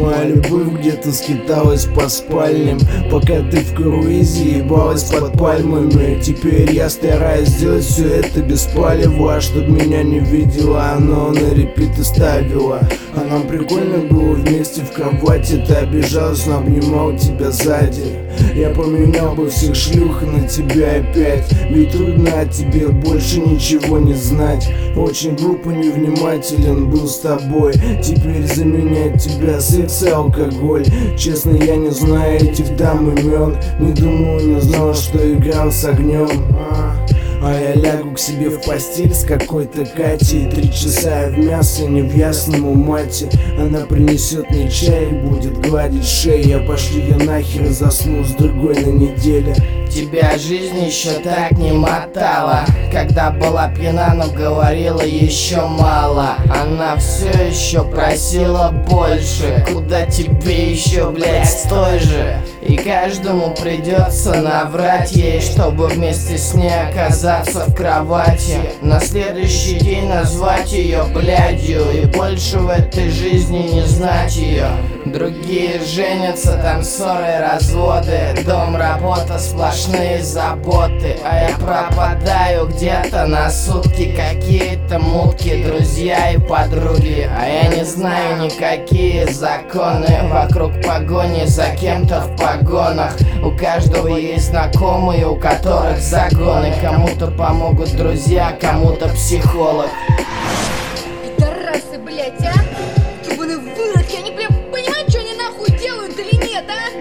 моя любовь где-то скиталась по спальням, пока ты в круизе ебалась под пальмами. Теперь я стараюсь сделать все это без палева, чтоб меня не видела, но на репит и ставила. А нам прикольно было вместе в кровати, ты обижалась, но обнимал тебя сзади. Я поменял бы всех шлюх на тебя опять, ведь трудно о тебе больше ничего не знать. Очень глупо, невнимателен был с тобой, теперь заменяет тебя секс и алкоголь. Честно, я не знаю этих дам имен, не думал, не знал, что играл с огнем. А я лягу к себе в постель с какой-то Катей, 3 часа в мясо, не в ясному мате. Она принесет мне чай и будет гладить шею. Я пошлю ее нахер и засну с другой на неделе. Тебя жизнь еще так не мотала, когда была пьяна, но говорила еще мало. Она все еще просила больше, куда тебе еще, блять, стой же. И каждому придется наврать ей, чтобы вместе с ней оказаться в кровати. На следующий день назвать ее блядью и больше в этой жизни не знать ее. Другие женятся, там ссоры, разводы, дом, работа, сплошные заботы. А я пропадаю где-то на сутки, какие-то мутки, друзья и подруги. А я не знаю никакие законы, вокруг погони за кем-то в погонах. У каждого есть знакомые, у которых загоны. Кому-то помогут друзья, кому-то психолог. Пидорасы, блять, а? Ебаные выродки, они прям понимают, что они нахуй делают или нет,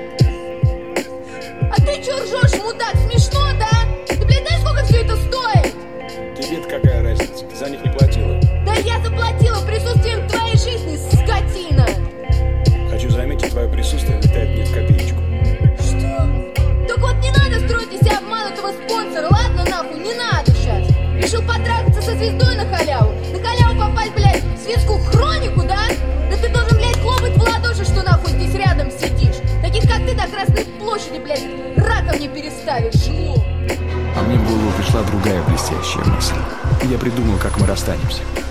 а? А ты чё ржёшь, мудак, смешно, да? Ты, блядь, знаешь, сколько все это стоит? Тебе-то какая разница? Ты за них не платила. Да я заплатила присутствием твоей жизни, скотина! Хочу заметить, твое присутствие летает мне в копеечку. Что? Так вот не надо строить из себя обманутого спонсора, ладно, нахуй, не надо сейчас. Решил потрахаться со звездой на халяву попасть, блядь, в светскую хронику, да? Да ты должен, блядь, хлопать в ладоши, что нахуй здесь рядом сидишь. Таких, как ты, до Красной площади, блядь, раком не переставишь, жлоб. А мне в голову пришла другая блестящая мысль. Я придумал, как мы расстанемся.